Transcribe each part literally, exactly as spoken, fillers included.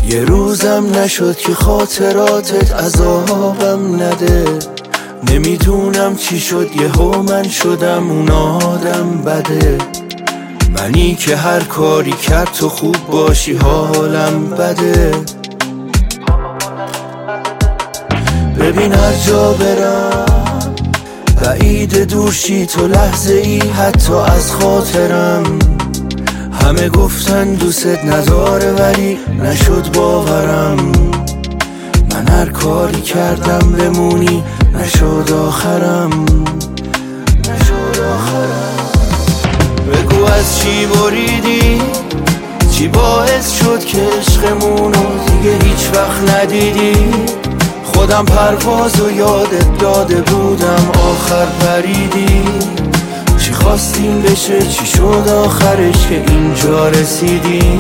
یه روزم نشد که خاطراتت عذابم نده. نمیدونم چی شد یهو من شدم اون آدم بده. منی که هر کاری کرد تو خوب باشی حالم بده. ببین هر جا برم بعید دورشی تو لحظه ای حتی از خاطرم. همه گفتن دوست نداره ولی نشد باورم. من هر کاری کردم بمونی نشد آخرم. نشد آخرم. بگو از چی بریدی، چی باعث شد که عشقمونو دیگه هیچ وقت ندیدی. خودم پرواز و یادت داده بودم آخر پریدی. چی خواستیم بشه چی شد آخرش که اینجا رسیدی.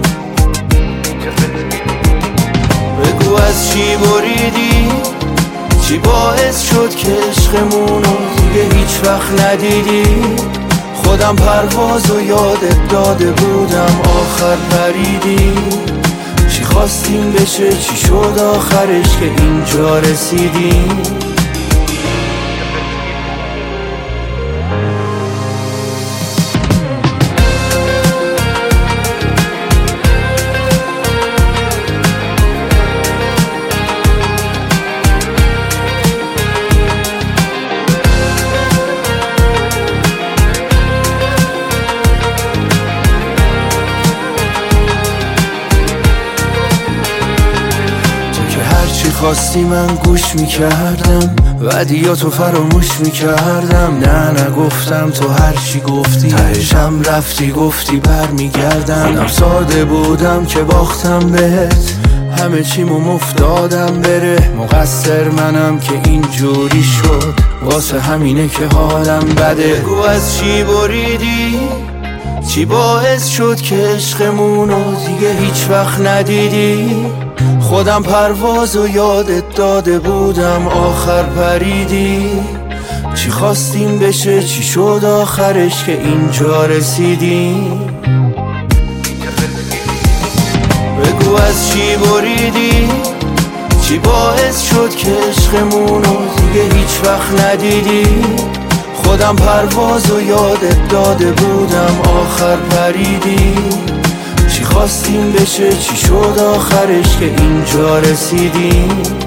بگو از چی بریدی، چی باعث شد که عشقمونو دیگه هیچ وقت ندیدی. خودم پرواز و یادت داده بودم آخر پریدی. چی خواستیم بشه چی شد آخرش که اینجا رسیدی. خواستی من گوش میکردم وعدیاتو فراموش میکردم. نه نگفتم تو هر چی گفتی تهشم رفتی گفتی بر میگردم. خودم ساده بودم که باختم بهت همه چیمو مفتادم بره. مقصر منم که اینجوری شد واسه همینه که حالم بده. بگو از چی بریدی، چی باعث شد که عشقمونو دیگه هیچ وقت ندیدی. خودم پرواز و یادت داده بودم آخر پریدی. چی خواستیم بشه چی شد آخرش که اینجا رسیدی. بگو از چی بریدی، چی باعث شد که عشقمونو دیگه هیچ وقت ندیدی. خودم پرواز و یادت داده بودم آخر پریدی. چی خواستیم بشه چی شد آخرش که اینجا رسیدیم.